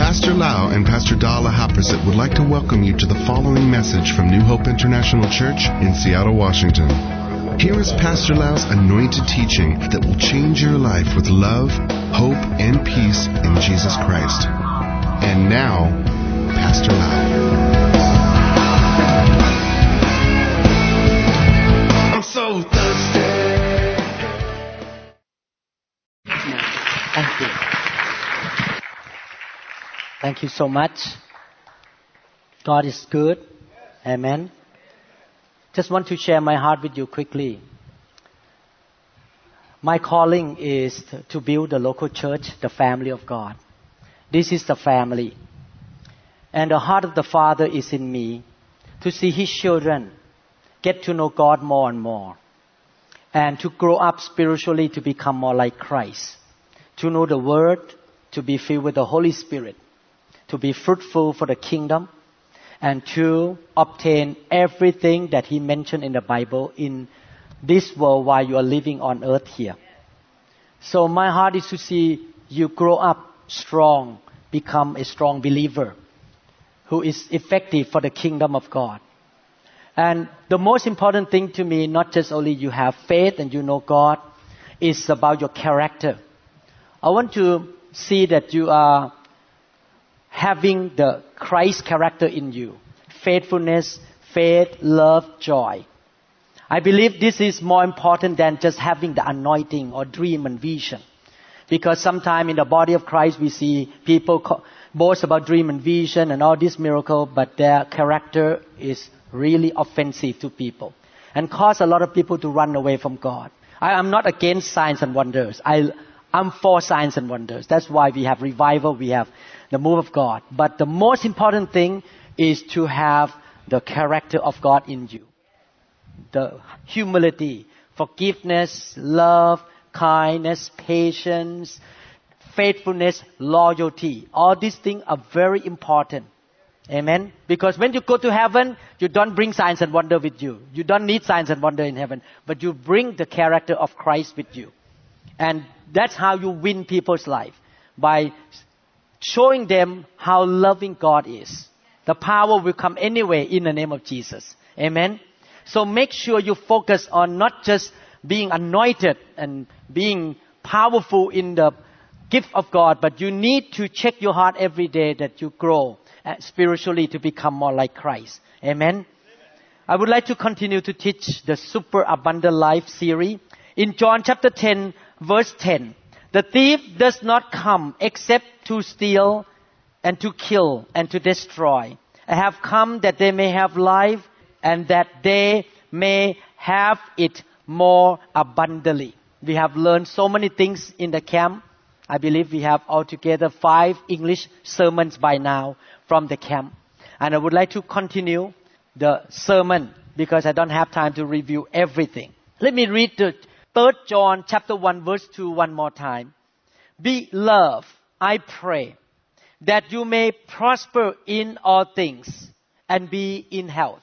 Pastor Lau and Pastor Dala Haprasit would like to welcome you to the following message from New Hope International Church in Seattle, Washington. Here is Pastor Lau's anointed teaching that will change your life with love, hope, and peace in Jesus Christ. And now, Pastor Lau. I'm so thirsty. Thank you. Thank you so much. God is good. Amen. Just want to share my heart with you quickly. My calling is to build the local church, the family of God. This is the family. And the heart of the Father is in me to see His children get to know God more and more. And to grow up spiritually to become more like Christ. To know the Word, to be filled with the Holy Spirit. To be fruitful for the kingdom. And to obtain everything that He mentioned in the Bible in this world while you are living on earth here. So my heart is to see you grow up strong, become a strong believer who is effective for the kingdom of God. And the most important thing to me, not just only you have faith and you know God, is about your character. I want to see that you are having the Christ character in you. Faithfulness, faith, love, joy. I believe this is more important than just having the anointing or dream and vision. Because sometimes in the body of Christ we see people boast about dream and vision and all this miracle, but their character is really offensive to people and cause a lot of people to run away from God. I am not against signs and wonders. I'm for signs and wonders. That's why we have revival, we have the move of God. But the most important thing is to have the character of God in you. The humility, forgiveness, love, kindness, patience, faithfulness, loyalty. All these things are very important. Amen. Because when you go to heaven, you don't bring signs and wonder with you. You don't need signs and wonder in heaven. But you bring the character of Christ with you. And that's how you win people's life. By showing them how loving God is. The power will come anyway in the name of Jesus. Amen. So make sure you focus on not just being anointed and being powerful in the gift of God, but you need to check your heart every day that you grow spiritually to become more like Christ. Amen. I would like to continue to teach the Super Abundant Life series. In John chapter 10, verse 10, the thief does not come except to steal and to kill and to destroy. I have come that they may have life and that they may have it more abundantly. We have learned so many things in the camp. I believe we have altogether 5 English sermons by now from the camp. And I would like to continue the sermon because I don't have time to review everything. Let me read the 3 John chapter 1 verse 2 one more time. Beloved, I pray that you may prosper in all things and be in health.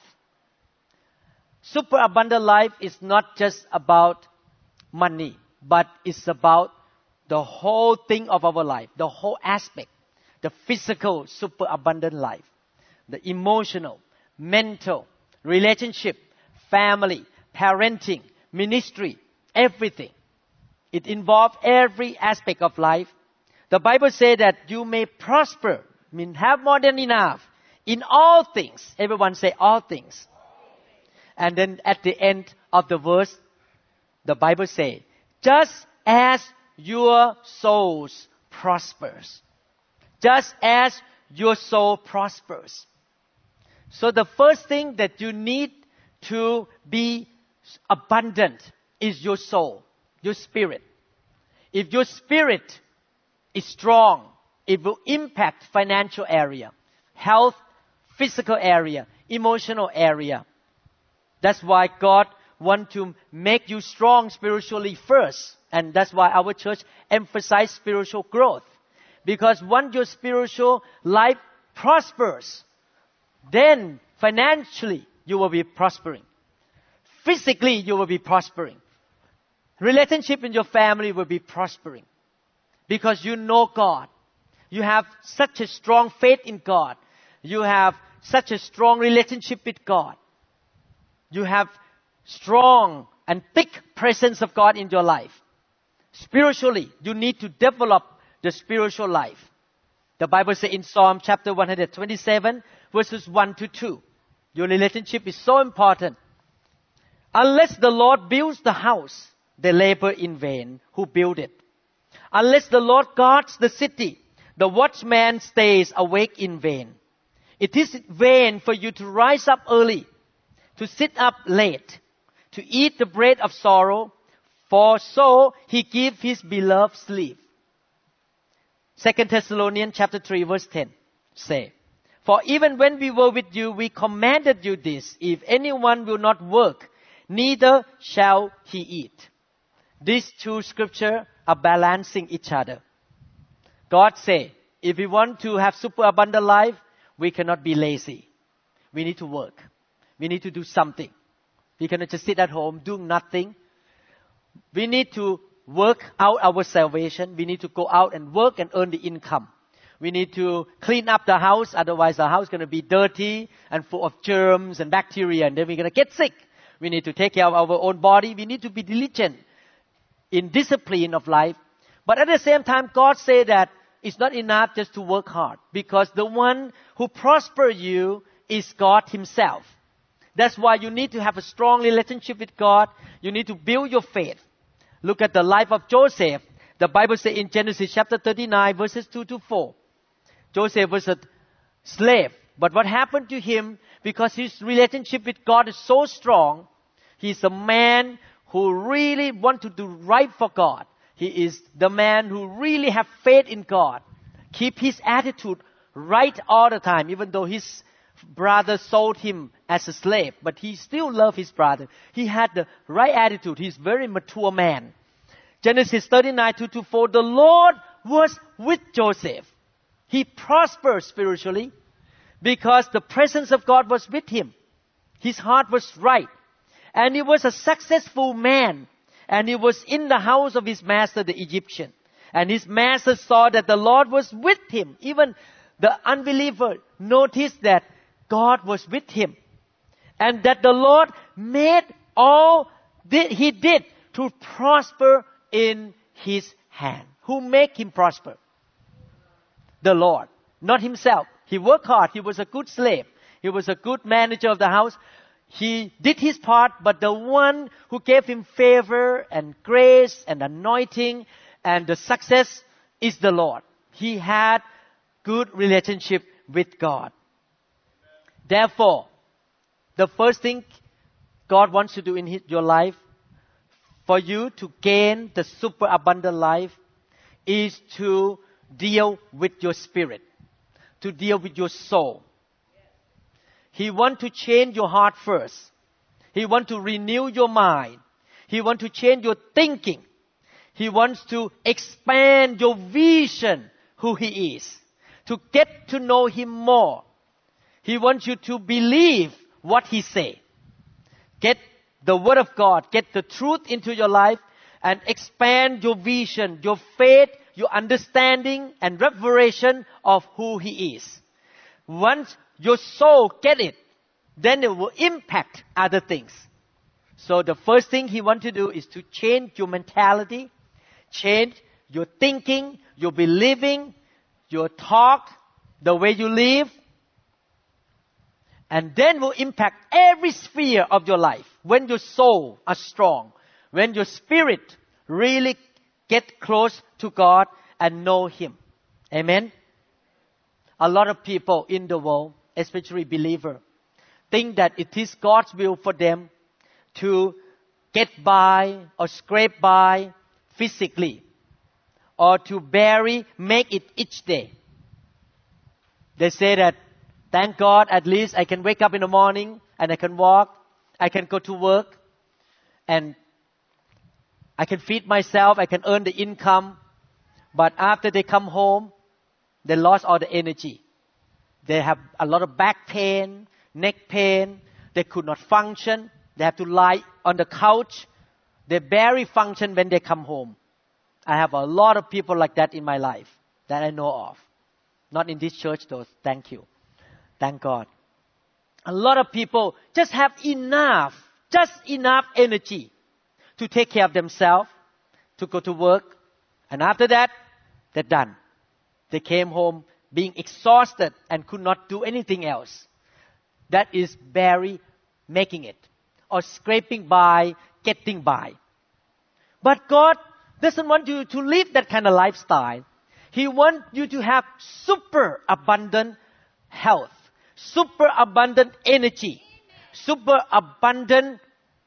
Super abundant life is not just about money, but it's about the whole thing of our life, the whole aspect, the physical super abundant life, the emotional, mental, relationship, family, parenting, ministry, everything. It involves every aspect of life. The Bible says that you may prosper, mean have more than enough in all things. Everyone say all things. And then at the end of the verse, the Bible says, just as your souls prospers. Just as your soul prospers. So the first thing that you need to be abundant is your soul, your spirit. If your spirit is strong, it will impact financial area, health, physical area, emotional area. That's why God wants to make you strong spiritually first. And that's why our church emphasizes spiritual growth. Because once your spiritual life prospers, then financially you will be prospering. Physically you will be prospering. Relationship in your family will be prospering. Because you know God. You have such a strong faith in God. You have such a strong relationship with God. You have strong and thick presence of God in your life. Spiritually, you need to develop the spiritual life. The Bible says in Psalm chapter 127, verses 1 to 2, your relationship is so important. Unless the Lord builds the house, they labor in vain who build it. Unless the Lord guards the city, the watchman stays awake in vain. It is vain for you to rise up early, to sit up late, to eat the bread of sorrow, for so he gives his beloved sleep. 2 Thessalonians chapter 3 verse 10 say, For even when we were with you, we commanded you this, if anyone will not work, neither shall he eat. These two scriptures are balancing each other. God say, if we want to have super abundant life, we cannot be lazy. We need to work. We need to do something. We cannot just sit at home doing nothing. We need to work out our salvation. We need to go out and work and earn the income. We need to clean up the house, otherwise the house is going to be dirty and full of germs and bacteria, and then we're going to get sick. We need to take care of our own body. We need to be diligent in discipline of life. But at the same time, God said that it's not enough just to work hard, because the one who prospers you is God himself. That's why you need to have a strong relationship with God. You need to build your faith. Look at the life of Joseph. The Bible says in Genesis chapter 39, verses 2 to 4. Joseph was a slave. But what happened to him, because his relationship with God is so strong, he's a man who really wants to do right for God. He is the man who really have faith in God. Keep his attitude right all the time, even though his brother sold him as a slave. But he still loved his brother. He had the right attitude. He's a very mature man. Genesis 39, 2 to 4, the Lord was with Joseph. He prospered spiritually because the presence of God was with him. His heart was right. And he was a successful man. And he was in the house of his master, the Egyptian. And his master saw that the Lord was with him. Even the unbeliever noticed that God was with him. And that the Lord made all that he did to prosper in his hand. Who made him prosper? The Lord, not himself. He worked hard. He was a good slave. He was a good manager of the house. He did his part, but the one who gave him favor and grace and anointing and the success is the Lord. He had good relationship with God. Therefore, the first thing God wants to do in your life, for you to gain the super abundant life, is to deal with your spirit, to deal with your soul. He wants to change your heart first. He wants to renew your mind. He wants to change your thinking. He wants to expand your vision, who He is, to get to know Him more. He wants you to believe what He says. Get the Word of God, get the truth into your life, and expand your vision, your faith, your understanding, and revelation of who He is. Once your soul get it, then it will impact other things. So the first thing He wants to do is to change your mentality, change your thinking, your believing, your talk, the way you live, and then will impact every sphere of your life. When your soul are strong, when your spirit really get close to God and know Him. Amen? A lot of people in the world, especially believers, think that it is God's will for them to get by or scrape by physically, or to make it each day. They say that, thank God, at least I can wake up in the morning and I can walk, I can go to work, and I can feed myself, I can earn the income. But after they come home, they lost all the energy. They have a lot of back pain, neck pain. They could not function. They have to lie on the couch. They barely function when they come home. I have a lot of people like that in my life that I know of. Not in this church though. Thank you. Thank God. A lot of people just have just enough energy to take care of themselves, to go to work. And after that, they're done. They came home being exhausted and could not do anything else. That is barely making it or scraping by, getting by. But God doesn't want you to live that kind of lifestyle. He wants you to have super abundant health, super abundant energy, super abundant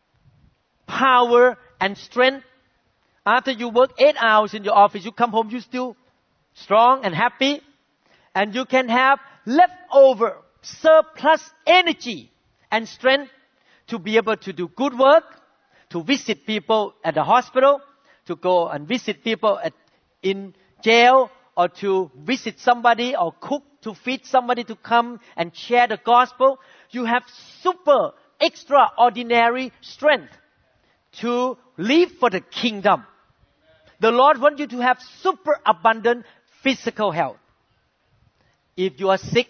power and strength. After you work 8 hours in your office, you come home, you still strong and happy. And you can have leftover surplus energy and strength to be able to do good work, to visit people at the hospital, to go and visit people in jail, or to visit somebody or cook to feed somebody to come and share the gospel. You have super extraordinary strength to live for the kingdom. The Lord wants you to have super abundant physical health. If you are sick,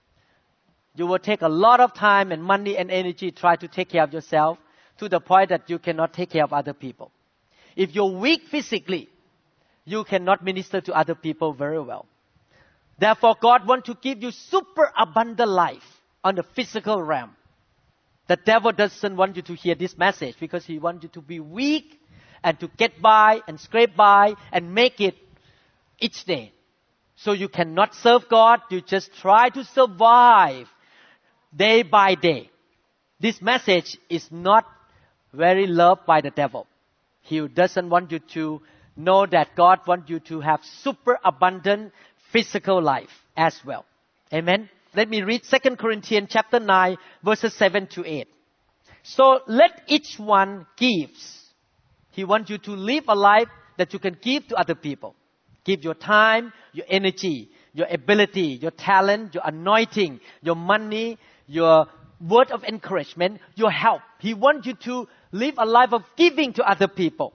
you will take a lot of time and money and energy to try to take care of yourself to the point that you cannot take care of other people. If you're weak physically, you cannot minister to other people very well. Therefore, God wants to give you super abundant life on the physical realm. The devil doesn't want you to hear this message because he wants you to be weak and to get by and scrape by and make it each day. So you cannot serve God. You just try to survive day by day. This message is not very loved by the devil. He doesn't want you to know that God wants you to have super abundant physical life as well. Amen. Let me read 2 Corinthians chapter 9 verses 7 to 8. So let each one gives. He wants you to live a life that you can give to other people. Give your time, your energy, your ability, your talent, your anointing, your money, your word of encouragement, your help. He wants you to live a life of giving to other people,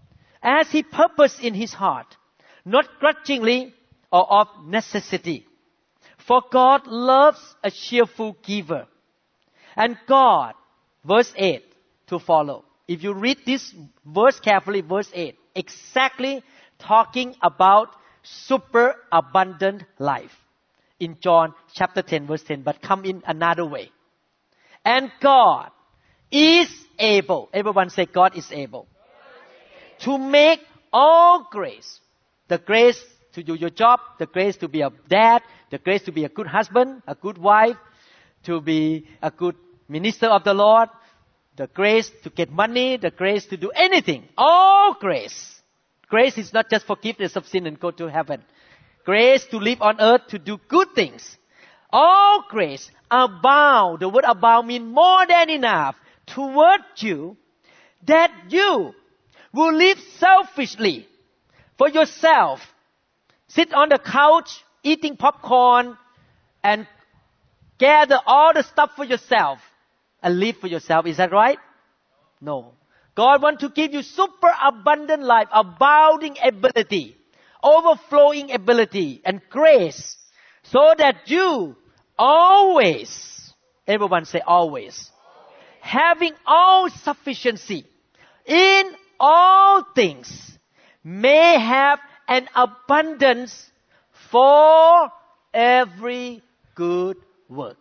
as He purposed in His heart, not grudgingly or of necessity. For God loves a cheerful giver. And God, verse 8 to follow. If you read this verse carefully, verse 8, exactly talking about super abundant life in John chapter 10 verse 10, but come in another way. And God is able, everyone say God is able, to make all grace, the grace to do your job, the grace to be a dad, the grace to be a good husband, a good wife, to be a good minister of the Lord, the grace to get money, the grace to do anything, all grace. Grace is not just forgiveness of sin and go to heaven. Grace to live on earth, to do good things. All grace abound. The word abound means more than enough toward you, that you will live selfishly for yourself. Sit on the couch eating popcorn and gather all the stuff for yourself and live for yourself. Is that right? No. God wants to give you super abundant life, abounding ability, overflowing ability and grace, so that you always, everyone say always, having all sufficiency in all things, may have an abundance for every good work.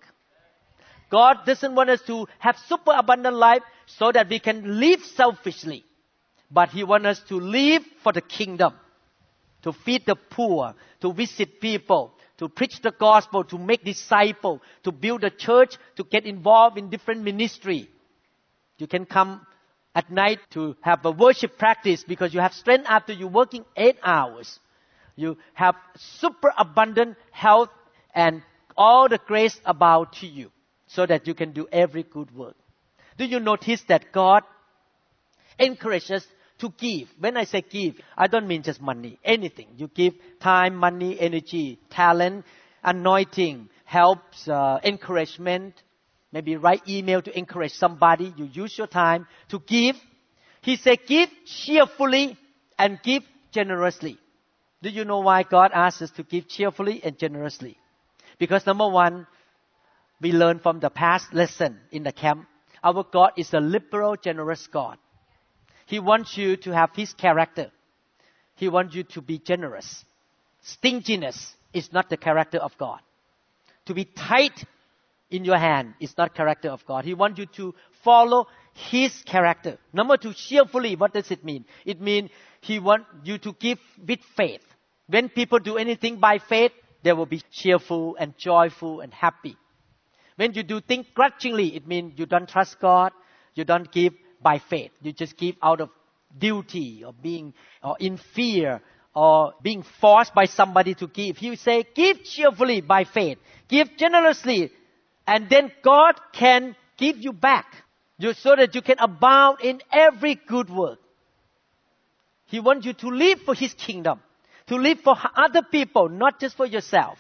God doesn't want us to have super abundant life so that we can live selfishly. But He wants us to live for the kingdom. To feed the poor, to visit people, to preach the gospel, to make disciples, to build a church, to get involved in different ministry. You can come at night to have a worship practice because you have strength after you working 8 hours. You have super abundant health and all the grace about to you, so that you can do every good work. Do you notice that God encourages us to give? When I say give, I don't mean just money. Anything. You give time, money, energy, talent, anointing, helps, encouragement. Maybe write email to encourage somebody. You use your time to give. He said give cheerfully and give generously. Do you know why God asks us to give cheerfully and generously? Because number one, we learn from the past lesson in the camp. Our God is a liberal, generous God. He wants you to have His character. He wants you to be generous. Stinginess is not the character of God. To be tight in your hand is not character of God. He wants you to follow His character. Number two, cheerfully. What does it mean? It means He wants you to give with faith. When people do anything by faith, they will be cheerful and joyful and happy. When you do things grudgingly, it means you don't trust God. You don't give by faith. You just give out of duty or being or in fear or being forced by somebody to give. He will say, give cheerfully by faith. Give generously. And then God can give you back. So that you can abound in every good work. He wants you to live for His kingdom. To live for other people, not just for yourself.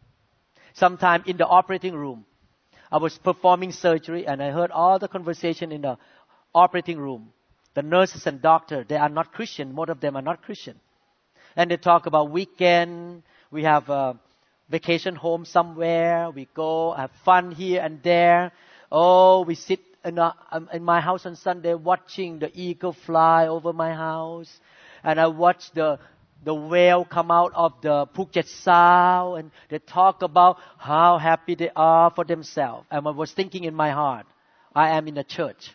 Sometime in the operating room, I was performing surgery and I heard all the conversation in the operating room. The nurses and doctors, they are not Christian. Most of them are not Christian. And they talk about weekend. We have a vacation home somewhere. We go have fun here and there. Oh, we sit in my house on Sunday watching the eagle fly over my house. And I watch the whale come out of the Phuket Sound. And they talk about how happy they are for themselves. And I was thinking in my heart, I am in a church.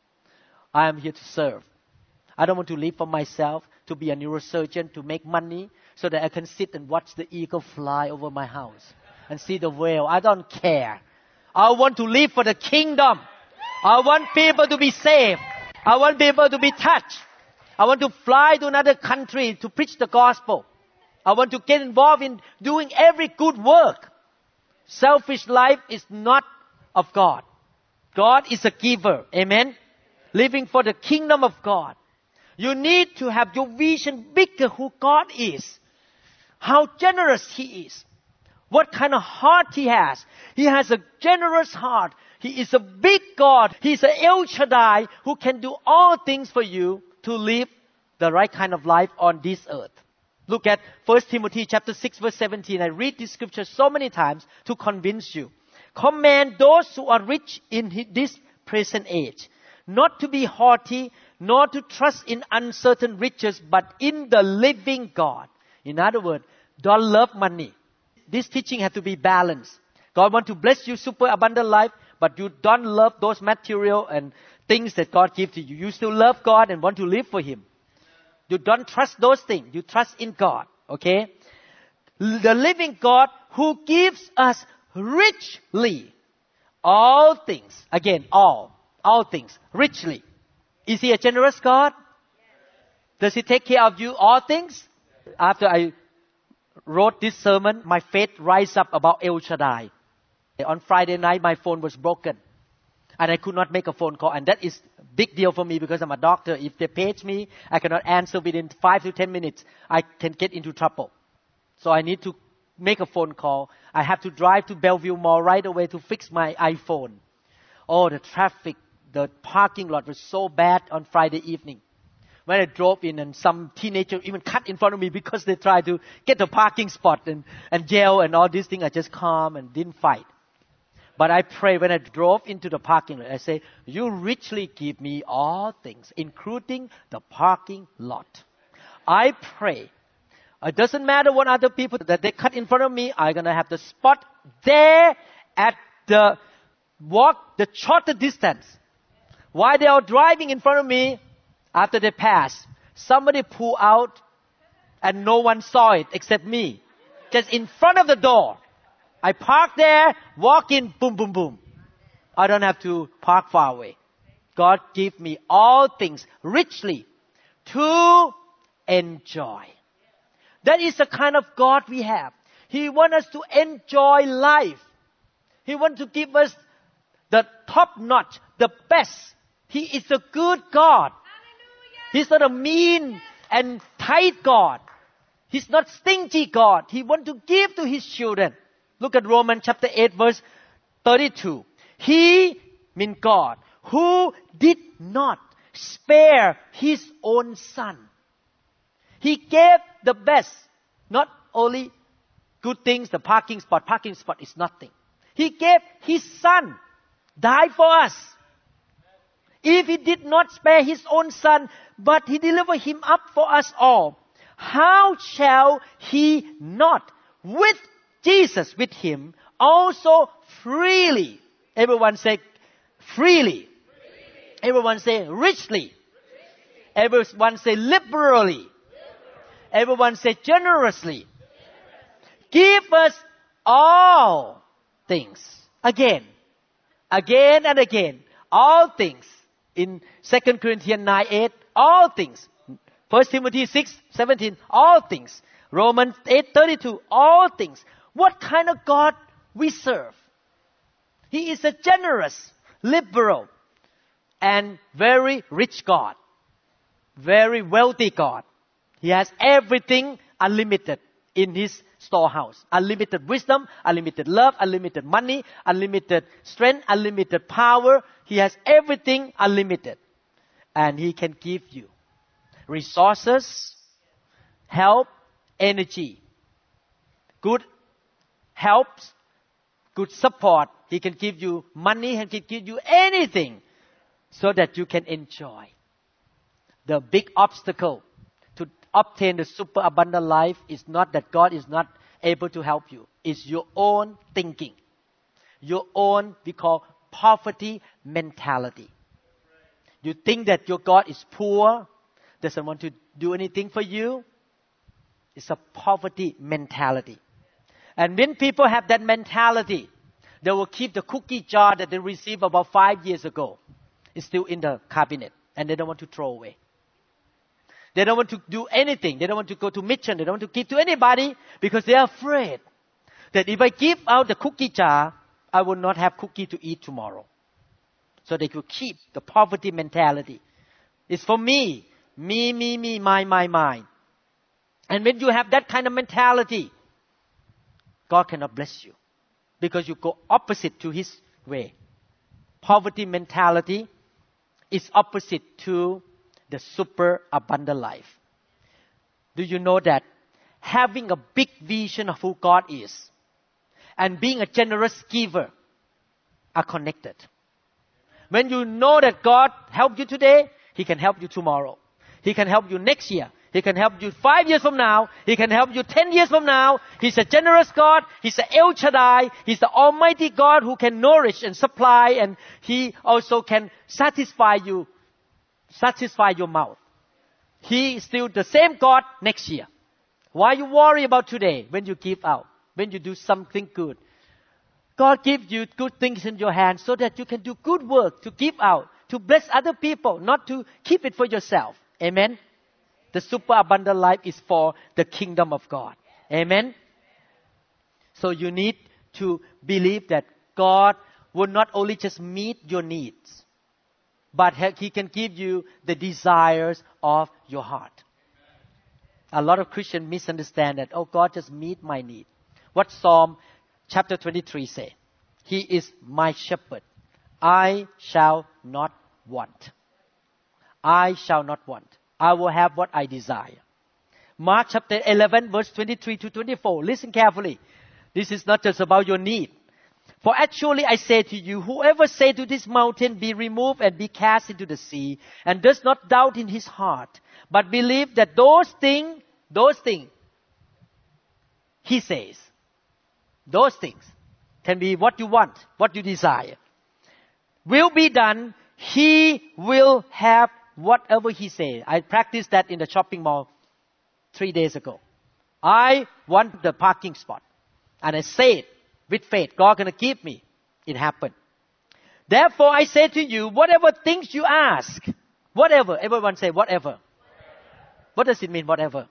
I am here to serve. I don't want to live for myself, to be a neurosurgeon, to make money, so that I can sit and watch the eagle fly over my house and see the whale. I don't care. I want to live for the kingdom. I want people to be saved. I want people to be touched. I want to fly to another country to preach the gospel. I want to get involved in doing every good work. Selfish life is not of God. God is a giver. Amen. Living for the kingdom of God. You need to have your vision bigger who God is. How generous He is. What kind of heart He has. He has a generous heart. He is a big God. He is a El Shaddai who can do all things for you to live the right kind of life on this earth. Look at 1 Timothy chapter 6 verse 17. I read this scripture so many times to convince you. Command those who are rich in this present age not to be haughty, nor to trust in uncertain riches, but in the living God. In other words, don't love money. This teaching has to be balanced. God wants to bless you super abundant life, but you don't love those material and things that God gives to you. You still love God and want to live for Him. You don't trust those things. You trust in God. Okay? The living God who gives us richly all things. Again, all things, richly. Is He a generous God? Does He take care of you all things? After I wrote this sermon, my faith rise up about El Shaddai. On Friday night, my phone was broken. And I could not make a phone call. And that is a big deal for me because I'm a doctor. If they page me, I cannot answer within 5 to 10 minutes. I can get into trouble. So I need to make a phone call. I have to drive to Bellevue Mall right away to fix my iPhone. Oh, the traffic, the parking lot was so bad on Friday evening. When I drove in and some teenager even cut in front of me because they tried to get the parking spot and yell and all these things. I just calm and didn't fight. But I pray when I drove into the parking lot, I say, you richly give me all things, including the parking lot. I pray. It doesn't matter what other people that they cut in front of me, I'm going to have the spot there at the shorter distance. While they are driving in front of me, after they pass, somebody pull out and no one saw it except me. Just in front of the door. I park there, walk in, boom, boom, boom. I don't have to park far away. God give me all things richly to enjoy. That is the kind of God we have. He wants us to enjoy life. He wants to give us the top notch, the best. He is a good God. He's not a mean and tight God. He's not stingy God. He wants to give to His children. Look at Romans chapter 8 verse 32. He, means God, who did not spare His own Son. He gave the best. Not only good things, the parking spot is nothing. He gave His Son, died for us. If He did not spare His own Son, but He delivered Him up for us all, how shall He not, with Jesus, with Him, also freely, everyone say freely, everyone say richly, everyone say liberally, everyone say generously, give us all things. Again and again. All things. In 2 Corinthians 9:8, all things. 1 Timothy 6:17, all things. Romans 8:32, all things. What kind of God we serve? He is a generous, liberal, and very rich God. Very wealthy God. He has everything unlimited in His storehouse. Unlimited wisdom, unlimited love, unlimited money, unlimited strength, unlimited power. He has everything unlimited. And He can give you resources, help, energy, good helps, good support. He can give you money, He can give you anything so that you can enjoy. The big obstacle to obtain the super abundant life is not that God is not able to help you. It's your own thinking. Your own, we call, poverty mentality. You think that your God is poor, doesn't want to do anything for you. It's a poverty mentality. And when people have that mentality, they will keep the cookie jar that they received about 5 years ago. It's still in the cabinet, and they don't want to throw away. They don't want to do anything. They don't want to go to mission. They don't want to give to anybody because they are afraid that if I give out the cookie jar, I will not have cookie to eat tomorrow. So they could keep the poverty mentality. It's for me, mine. And when you have that kind of mentality, God cannot bless you because you go opposite to His way. Poverty mentality is opposite to the super abundant life. Do you know that having a big vision of who God is and being a generous giver are connected? When you know that God helped you today, He can help you tomorrow. He can help you next year. He can help you 5 years from now. He can help you 10 years from now. He's a generous God. He's a El Shaddai. He's the Almighty God who can nourish and supply, and He also can satisfy your mouth. He is still the same God next year. Why you worry about today when you give out, when you do something good? God gives you good things in your hands so that you can do good work to give out, to bless other people, not to keep it for yourself. Amen? The super abundant life is for the kingdom of God. Amen? So you need to believe that God will not only just meet your needs, but He can give you the desires of your heart. A lot of Christians misunderstand that, oh, God just meet my need. What Psalm chapter 23 say? He is my shepherd. I shall not want. I shall not want. I will have what I desire. Mark chapter 11 verse 23 to 24. Listen carefully. This is not just about your need. For actually I say to you, whoever say to this mountain, be removed and be cast into the sea, and does not doubt in his heart, but believe that those things, he says, those things can be what you want, what you desire, will be done. He will have whatever he says. I practiced that in the shopping mall 3 days ago. I want the parking spot. And I say it with faith. God gonna give me. It happened. Therefore I say to you, whatever things you ask, whatever, everyone say whatever. What does it mean, whatever?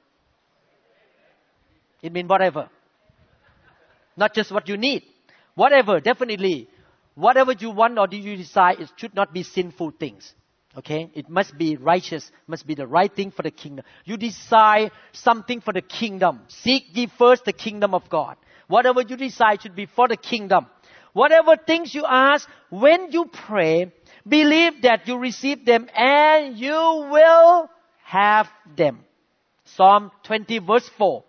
It means whatever. Not just what you need. Whatever, definitely. Whatever you want or you desire, it should not be sinful things. Okay? It must be righteous, must be the right thing for the kingdom. You desire something for the kingdom. Seek ye first the kingdom of God. Whatever you desire should be for the kingdom. Whatever things you ask, when you pray, believe that you receive them and you will have them. Psalm 20 verse 4.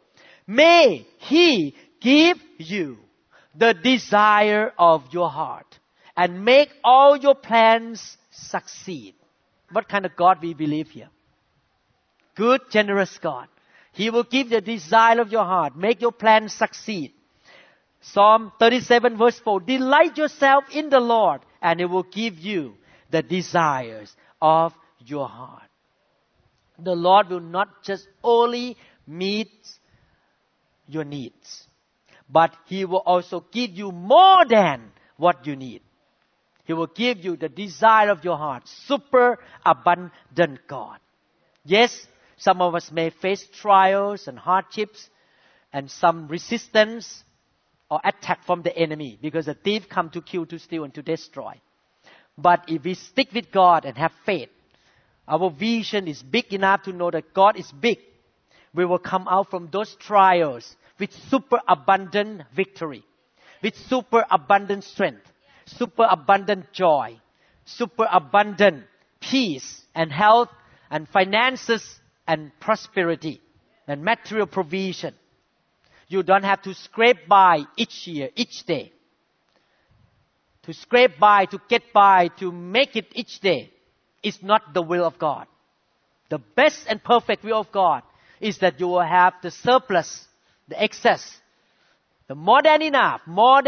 May He give you the desire of your heart and make all your plans succeed. What kind of God we believe here? Good, generous God. He will give the desire of your heart, make your plans succeed. Psalm 37 verse 4, delight yourself in the Lord and He will give you the desires of your heart. The Lord will not just only meet your needs, but He will also give you more than what you need. He will give you the desire of your heart. Super abundant God. Yes, some of us may face trials and hardships and some resistance or attack from the enemy because the thief come to kill, to steal, and to destroy. But if we stick with God and have faith, our vision is big enough to know that God is big. We will come out from those trials with super abundant victory, with super abundant strength, super abundant joy, super abundant peace and health and finances and prosperity and material provision. You don't have to scrape by each year, each day. To scrape by, to get by, to make it each day is not the will of God. The best and perfect will of God is that you will have the surplus, the excess, the more than enough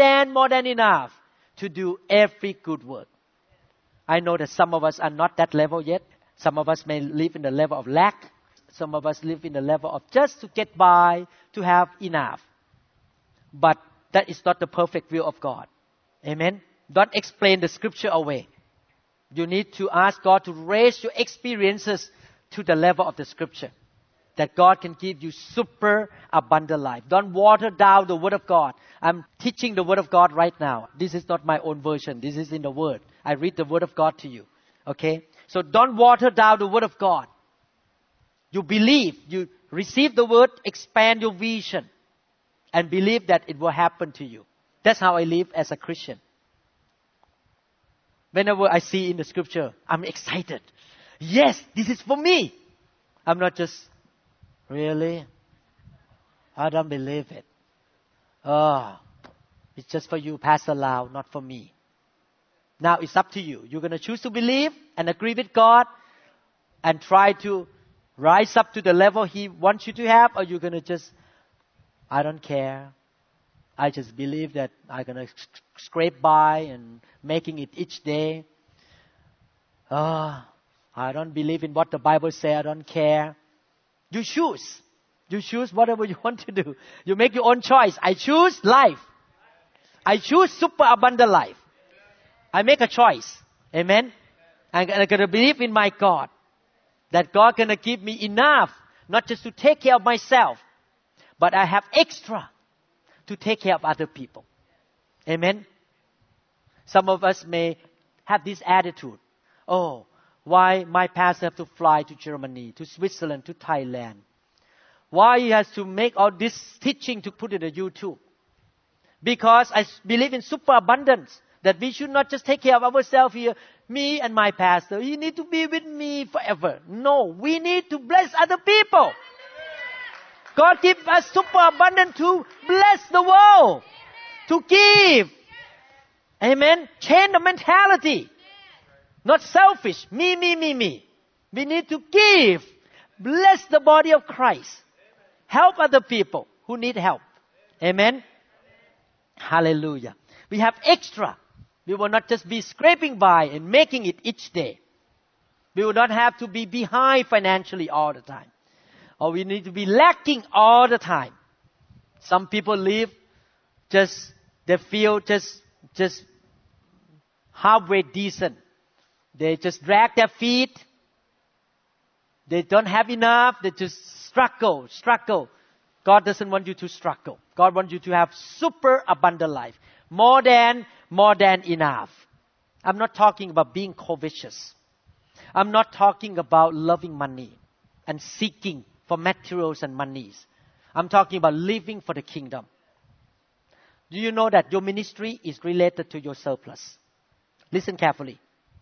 to do every good work. I know that some of us are not that level yet. Some of us may live in the level of lack. Some of us live in the level of just to get by, to have enough. But that is not the perfect will of God. Amen? Don't explain the scripture away. You need to ask God to raise your experiences to the level of the scripture. That God can give you super abundant life. Don't water down the word of God. I'm teaching the word of God right now. This is not my own version. This is in the word. I read the word of God to you. Okay? So don't water down the word of God. You believe, you receive the word, expand your vision, and believe that it will happen to you. That's how I live as a Christian. Whenever I see in the scripture, I'm excited. Yes, this is for me. I'm not just, really? I don't believe it. Oh, it's just for you, Pastor Lau, not for me. Now it's up to you. You're going to choose to believe and agree with God and try to rise up to the level He wants you to have, or you're going to just, I don't care. I just believe that I'm going to scrape by and making it each day. I don't believe in what the Bible says. I don't care. You choose. You choose whatever you want to do. You make your own choice. I choose life. I choose super abundant life. I make a choice. Amen. I'm going to believe in my God. That God going to give me enough, not just to take care of myself, but I have extra to take care of other people. Amen. Some of us may have this attitude. Oh, why my pastor have to fly to Germany, to Switzerland, to Thailand? Why he has to make all this teaching to put it on YouTube? Because I believe in superabundance. That we should not just take care of ourselves here. Me and my pastor, you need to be with me forever. No, we need to bless other people. God gives us superabundance to bless the world. To give. Amen. Change the mentality. Not selfish. Me. We need to give. Bless the body of Christ. Help other people who need help. Amen. Hallelujah. We have extra. We will not just be scraping by and making it each day. We will not have to be behind financially all the time. Or we need to be lacking all the time. Some people live they feel just halfway decent. They just drag their feet. They don't have enough. They just struggle. God doesn't want you to struggle. God wants you to have super abundant life. More than enough. I'm not talking about being covetous. I'm not talking about loving money and seeking for materials and monies. I'm talking about living for the kingdom. Do you know that your ministry is related to your surplus? Listen carefully.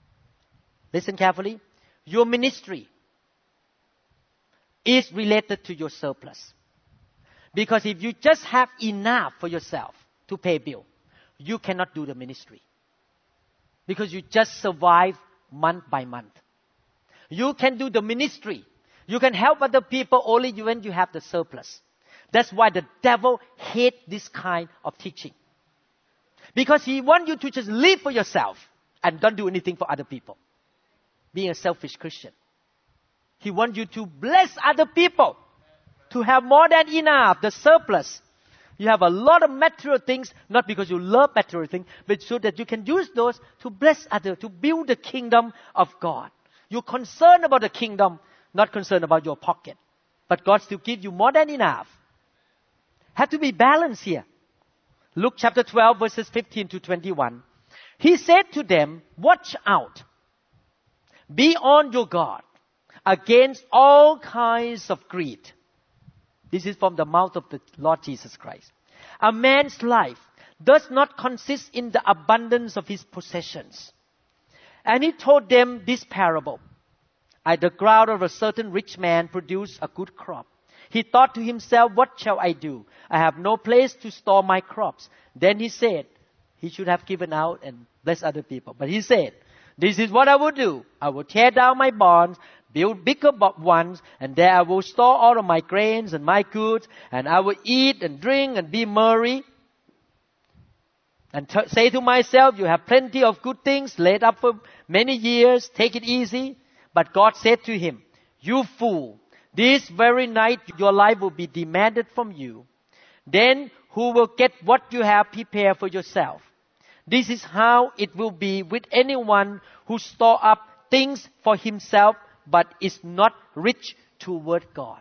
Your ministry is related to your surplus. Because if you just have enough for yourself to pay bill, you cannot do the ministry. Because you just survive month by month. You can do the ministry. You can help other people only when you have the surplus. That's why the devil hates this kind of teaching. Because he wants you to just live for yourself and don't do anything for other people. Being a selfish Christian. He wants you to bless other people. To have more than enough, the surplus. You have a lot of material things, not because you love material things, but so that you can use those to bless others, to build the kingdom of God. You're concerned about the kingdom, not concerned about your pocket. But God still gives you more than enough. Have to be balanced here. Luke chapter 12 verses 15 to 21. He said to them, watch out. Be on your guard against all kinds of greed. This is from the mouth of the Lord Jesus Christ. A man's life does not consist in the abundance of his possessions. And he told them this parable. At the ground of a certain rich man produced a good crop. He thought to himself, what shall I do? I have no place to store my crops. Then he said, he should have given out and blessed other people. But he said, this is what I will do. I will tear down my barns, build bigger ones, and there I will store all of my grains and my goods, and I will eat and drink and be merry. And say to myself, you have plenty of good things laid up for many years. Take it easy. But God said to him, you fool, this very night your life will be demanded from you. Then who will get what you have prepared for yourself? This is how it will be with anyone who store up things for himself but is not rich toward God.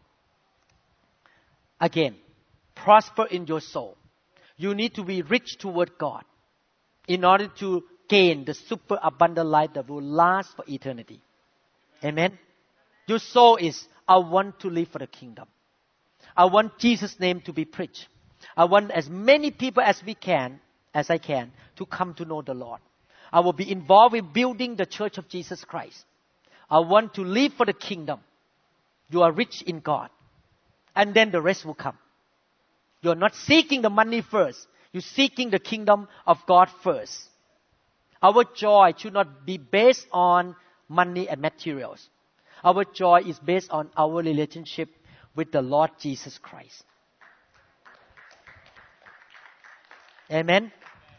Again, prosper in your soul. You need to be rich toward God in order to gain the super abundant life that will last for eternity. Amen? Your soul is, I want to live for the kingdom. I want Jesus' name to be preached. I want as many people as I can, to come to know the Lord. I will be involved in building the church of Jesus Christ. I want to live for the kingdom. You are rich in God. And then the rest will come. You're not seeking the money first. You're seeking the kingdom of God first. Our joy should not be based on money and materials. Our joy is based on our relationship with the Lord Jesus Christ. Amen.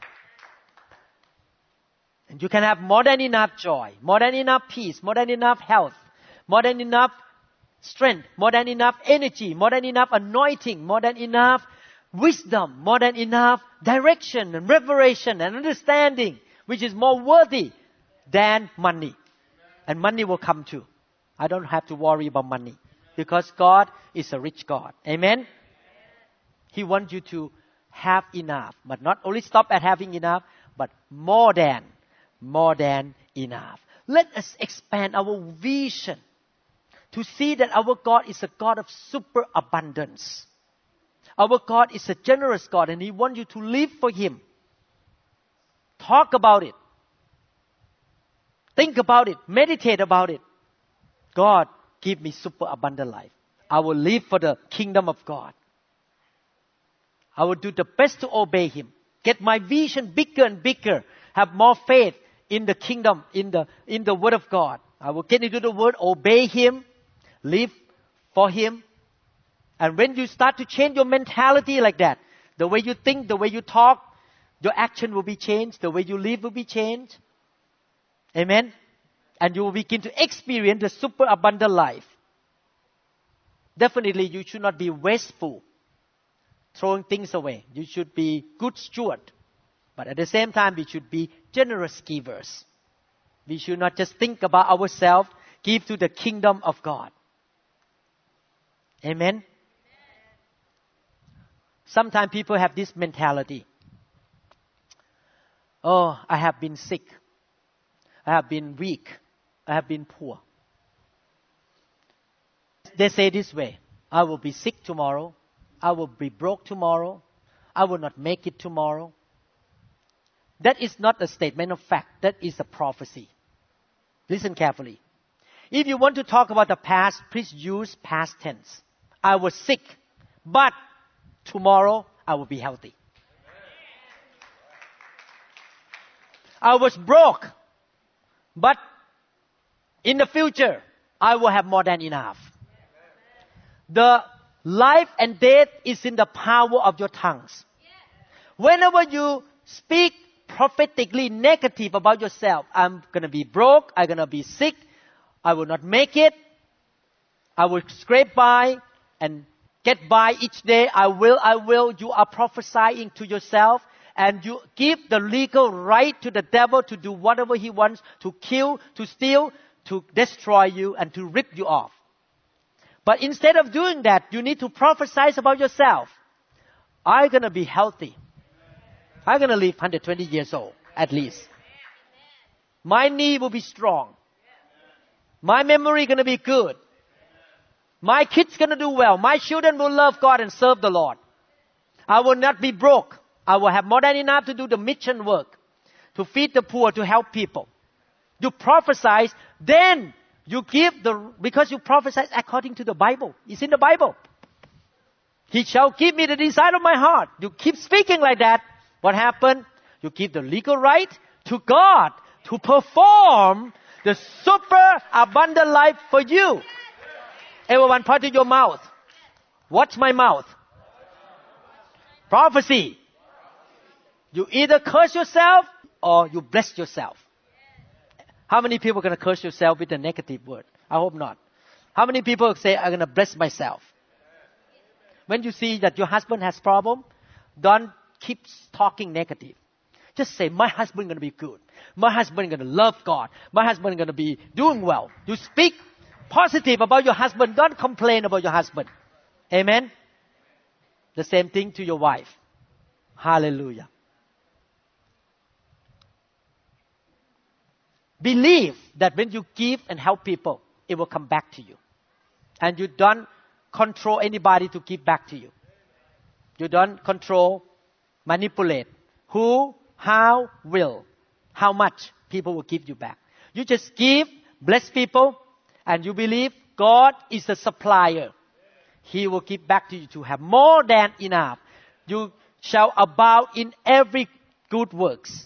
And you can have more than enough joy, more than enough peace, more than enough health, more than enough strength, more than enough energy, more than enough anointing, more than enough wisdom, more than enough direction and revelation and understanding, which is more worthy than money. And money will come too. I don't have to worry about money because God is a rich God. Amen? He wants you to have enough, but not only stop at having enough, but more than enough. Let us expand our vision to see that our God is a God of superabundance. Our God is a generous God and He wants you to live for Him. Talk about it. Think about it. Meditate about it. God, give me superabundant life. I will live for the kingdom of God. I will do the best to obey Him. Get my vision bigger and bigger. Have more faith in the kingdom, in the Word of God. I will get into the Word, obey Him, live for Him. And when you start to change your mentality like that, the way you think, the way you talk, your action will be changed. The way you live will be changed. Amen? And you will begin to experience the superabundant life. Definitely, you should not be wasteful, throwing things away. You should be good steward. But at the same time, we should be generous givers. We should not just think about ourselves, give to the kingdom of God. Amen? Sometimes people have this mentality. Oh, I have been sick. I have been weak. I have been poor. They say this way, I will be sick tomorrow. I will be broke tomorrow. I will not make it tomorrow. That is not a statement of fact. That is a prophecy. Listen carefully. If you want to talk about the past, please use past tense. I was sick, but tomorrow I will be healthy. I was broke, but in the future, I will have more than enough. The life and death is in the power of your tongues. Whenever you speak prophetically negative about yourself, I'm going to be broke, I'm going to be sick, I will not make it, I will scrape by and get by each day, I will. You are prophesying to yourself and you give the legal right to the devil to do whatever he wants, to kill, to steal, to destroy you and to rip you off. But instead of doing that, you need to prophesy about yourself. I'm going to be healthy. I'm going to live 120 years old, at least. My knee will be strong. My memory going to be good. My kids going to do well. My children will love God and serve the Lord. I will not be broke. I will have more than enough to do the mission work, to feed the poor, to help people. You prophesy, then you give because you prophesy according to the Bible. It's in the Bible. He shall give me the desire of my heart. You keep speaking like that. What happened? You give the legal right to God to perform the super abundant life for you. Everyone point to your mouth. Watch my mouth. Prophecy. You either curse yourself or you bless yourself. How many people are going to curse yourself with a negative word? I hope not. How many people say, I'm going to bless myself? When you see that your husband has problem, don't keep talking negative. Just say, my husband is going to be good. My husband is going to love God. My husband is going to be doing well. You speak positive about your husband. Don't complain about your husband. Amen? The same thing to your wife. Hallelujah. Believe that when you give and help people, it will come back to you. And you don't control anybody to give back to you. You don't control, manipulate who, how, will, how much people will give you back. You just give, bless people, and you believe God is the supplier. He will give back to you to have more than enough. You shall abound in every good works.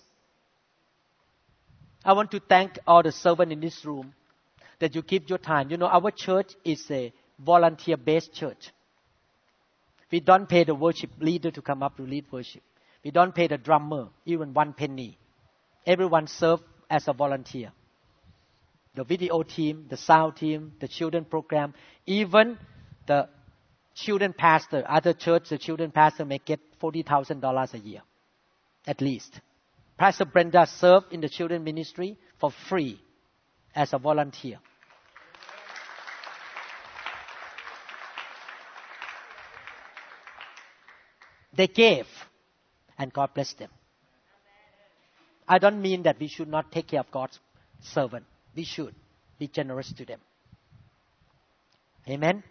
I want to thank all the servants in this room that you give your time. You know, our church is a volunteer-based church. We don't pay the worship leader to come up to lead worship. We don't pay the drummer even 1 penny. Everyone serves as a volunteer. The video team, the sound team, the children program, even the children pastor, other church, the children pastor may get $40,000 a year, at least. Pastor Brenda served in the children ministry for free as a volunteer. They gave, and God blessed them. I don't mean that we should not take care of God's servant. We should be generous to them. Amen?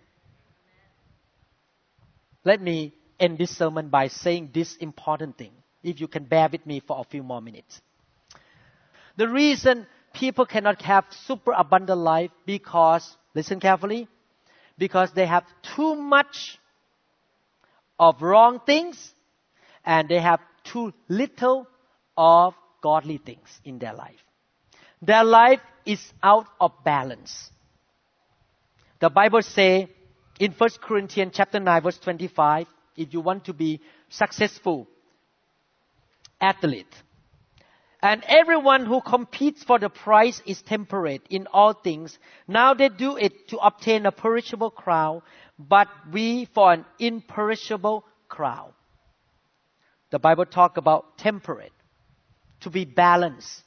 Let me end this sermon by saying this important thing. If you can bear with me for a few more minutes. The reason people cannot have super abundant life because, listen carefully, because they have too much of wrong things and they have too little of godly things in their life. Their life is out of balance. The Bible says in 1 Corinthians chapter 9 verse 25, if you want to be successful athlete, and everyone who competes for the prize is temperate in all things. Now they do it to obtain a perishable crown, but we for an imperishable crown. The Bible talks about temperate, to be balanced.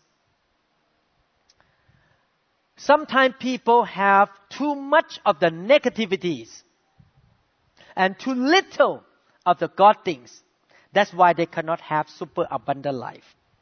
Sometimes people have too much of the negativities and too little of the God things. That's why they cannot have super abundant life.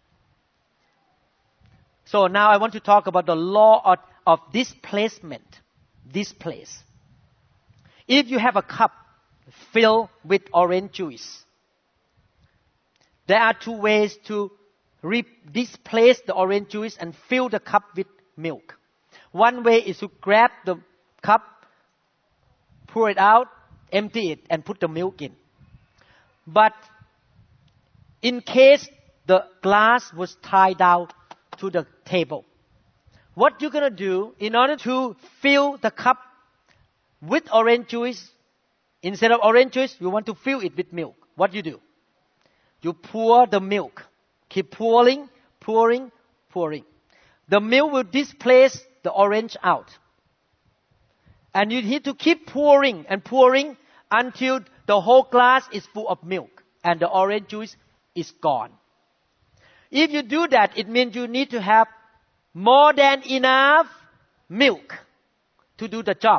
So now I want to talk about the law of displacement. Displace. If you have a cup filled with orange juice, there are two ways to displace the orange juice and fill the cup with milk. One way is to grab the cup, pour it out, empty it, and put the milk in. But in case the glass was tied down to the table, what you're going to do in order to fill the cup with orange juice, instead of orange juice, you want to fill it with milk. What you do? You pour the milk. Keep pouring, pouring, pouring. The milk will displace the orange out. And you need to keep pouring and pouring until the whole glass is full of milk and the orange juice is gone. If you do that, it means you need to have more than enough milk to do the job.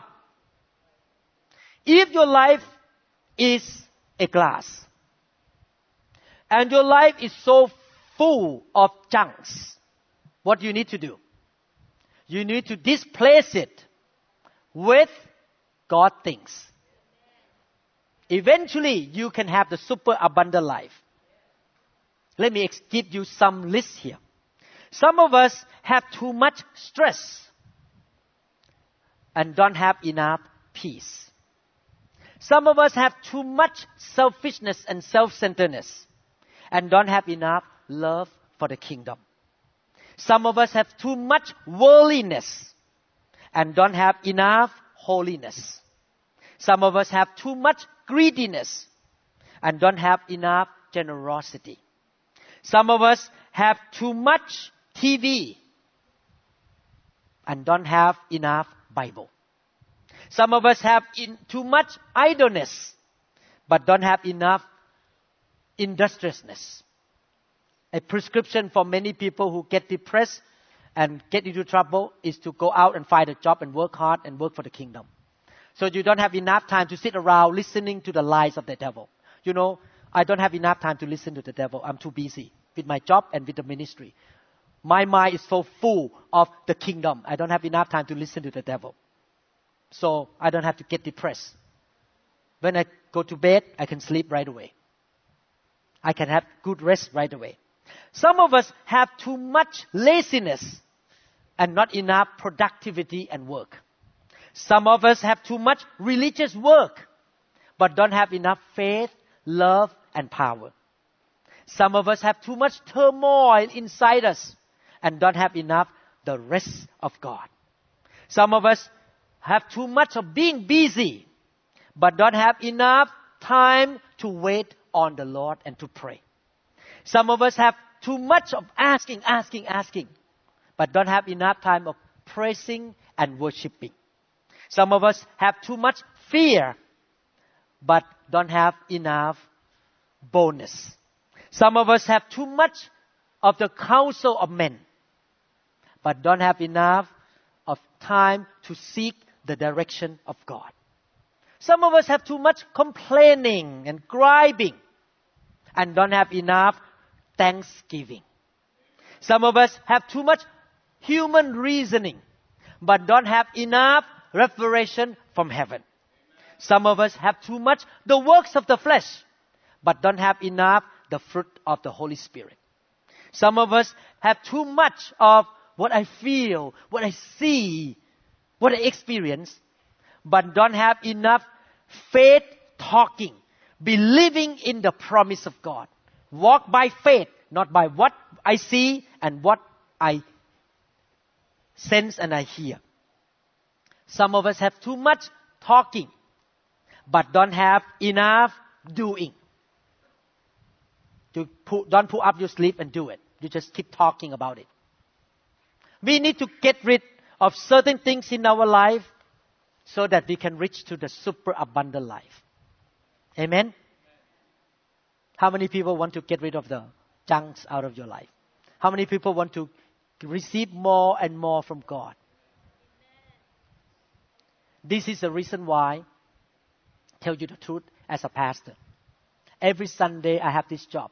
If your life is a glass and your life is so full of junks, what you need to do? You need to displace it with God things. Eventually, you can have the super abundant life. Let me give you some lists here. Some of us have too much stress and don't have enough peace. Some of us have too much selfishness and self-centeredness and don't have enough love for the kingdom. Some of us have too much worldliness and don't have enough holiness. Some of us have too much greediness and don't have enough generosity. Some of us have too much TV and don't have enough Bible. Some of us have too much idleness but don't have enough industriousness. A prescription for many people who get depressed and get into trouble is to go out and find a job and work hard and work for the kingdom. So you don't have enough time to sit around listening to the lies of the devil. You know, I don't have enough time to listen to the devil. I'm too busy with my job and with the ministry. My mind is so full of the kingdom. I don't have enough time to listen to the devil. So I don't have to get depressed. When I go to bed, I can sleep right away. I can have good rest right away. Some of us have too much laziness and not enough productivity and work. Some of us have too much religious work but don't have enough faith, love, and power. Some of us have too much turmoil inside us and don't have enough the rest of God. Some of us have too much of being busy but don't have enough time to wait on the Lord and to pray. Some of us have too much of asking, but don't have enough time of praising and worshiping. Some of us have too much fear, but don't have enough boldness. Some of us have too much of the counsel of men, but don't have enough of time to seek the direction of God. Some of us have too much complaining and griping, and don't have enough thanksgiving. Some of us have too much human reasoning, but don't have enough revelation from heaven. Some of us have too much the works of the flesh, but don't have enough the fruit of the Holy Spirit. Some of us have too much of what I feel, what I see, what I experience, but don't have enough faith talking, believing in the promise of God. Walk by faith, not by what I see and what I sense and I hear. Some of us have too much talking, but don't have enough doing. Don't pull up your sleeve and do it. You just keep talking about it. We need to get rid of certain things in our life so that we can reach to the super abundant life. Amen? How many people want to get rid of the junks out of your life? How many people want to receive more and more from God? This is the reason why, tell you the truth, as a pastor, every Sunday I have this job.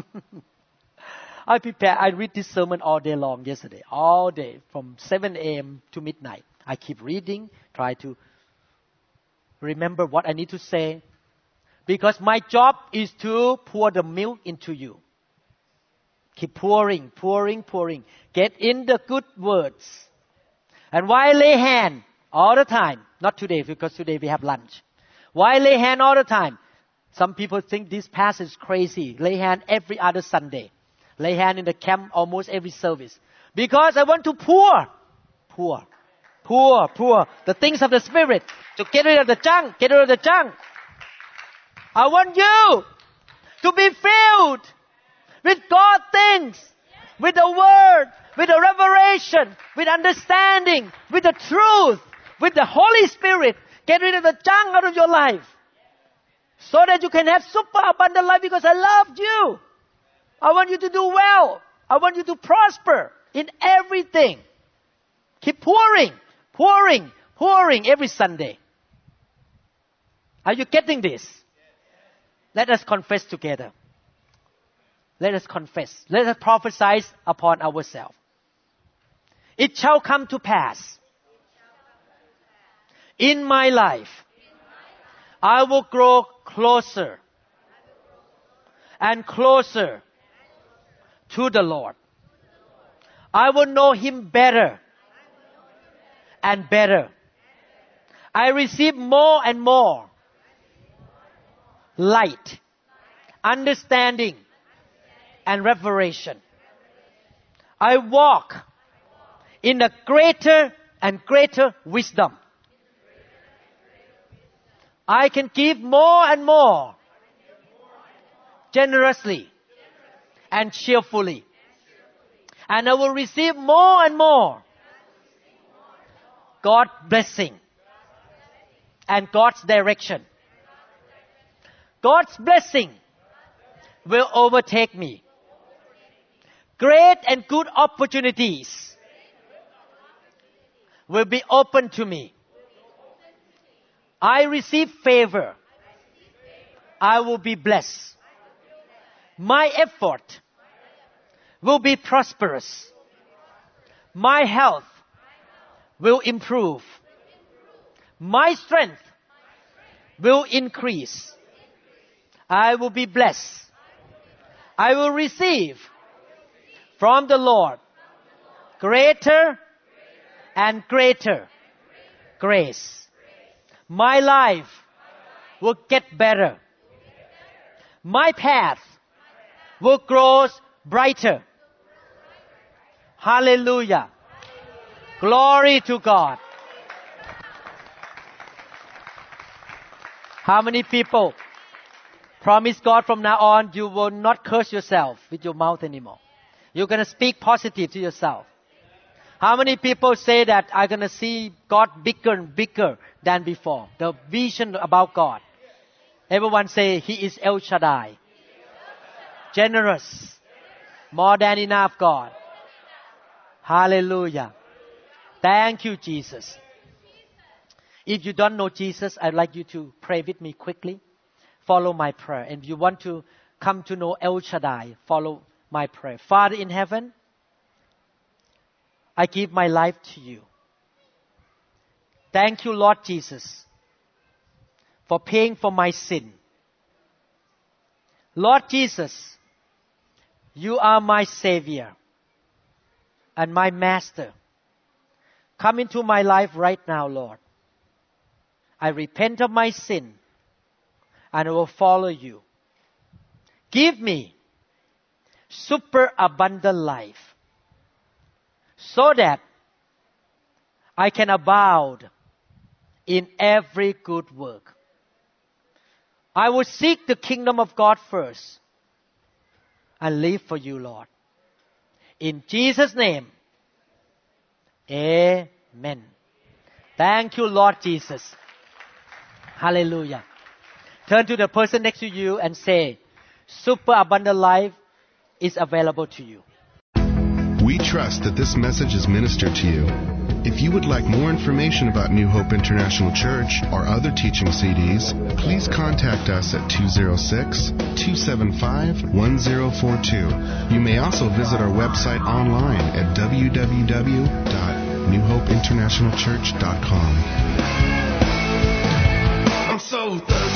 I read this sermon all day long yesterday, all day, from 7 a.m. to midnight. I keep reading, try to remember what I need to say. Because my job is to pour the milk into you. Keep pouring. Get in the good words. And why lay hand all the time? Not today, because today we have lunch. Why lay hand all the time? Some people think this pastor is crazy. Lay hand every other Sunday. Lay hand in the camp almost every service. Because I want to pour the things of the Spirit. To get rid of the junk. I want you to be filled with God things. With the Word. With the revelation. With understanding. With the truth. With the Holy Spirit. Get rid of the junk out of your life. So that you can have super abundant life because I loved you. I want you to do well. I want you to prosper in everything. Keep pouring every Sunday. Are you getting this? Let us confess together. Let us confess. Let us prophesy upon ourselves. It shall come to pass. In my life, I will grow closer and closer to the Lord. I will know Him better and better. I receive more and more light, understanding, and revelation. I walk in a greater and greater wisdom. I can give more and more generously and cheerfully. And I will receive more and more God's blessing and God's direction. God's blessing will overtake me. Great and good opportunities will be open to me. I receive favor. I will be blessed. My effort will be prosperous. My health will improve. My strength will increase. I will be blessed. I will receive from the Lord greater and greater grace. My life will get better. My path will grow brighter. Hallelujah. Glory to God. How many people promise God from now on you will not curse yourself with your mouth anymore? You're going to speak positive to yourself. How many people say that I'm going to see God bigger and bigger than before? The vision about God. Everyone say He is El Shaddai. Generous. More than enough God. Hallelujah. Thank you, Jesus. If you don't know Jesus, I'd like you to pray with me quickly. Follow my prayer. And if you want to come to know El Shaddai, follow my prayer. Father in heaven, I give my life to you. Thank you, Lord Jesus, for paying for my sin. Lord Jesus, you are my Savior and my Master. Come into my life right now, Lord. I repent of my sin and I will follow you. Give me super abundant life so that I can abound in every good work. I will seek the kingdom of God first and live for you, Lord. In Jesus' name, amen. Thank you, Lord Jesus. Hallelujah. Turn to the person next to you and say, super abundant life is available to you. We trust that this message is ministered to you. If you would like more information about New Hope International Church or other teaching CDs, please contact us at 206-275-1042. You may also visit our website online at www.newhopeinternationalchurch.com. I'm so thirsty.